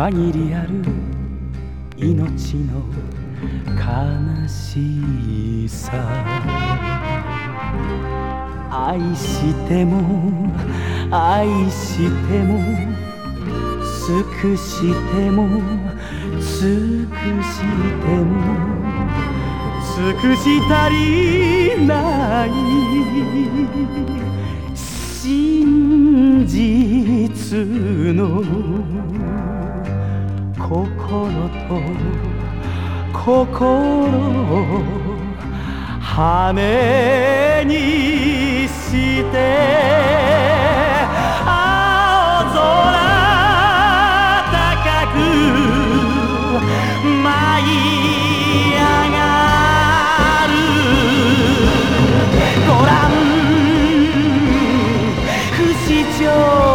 限りある命の悲しさ、愛しても愛しても尽くしても尽くしても尽くし足りない真実の心と心を羽にして青空高く舞い上がる。ご覧不死鳥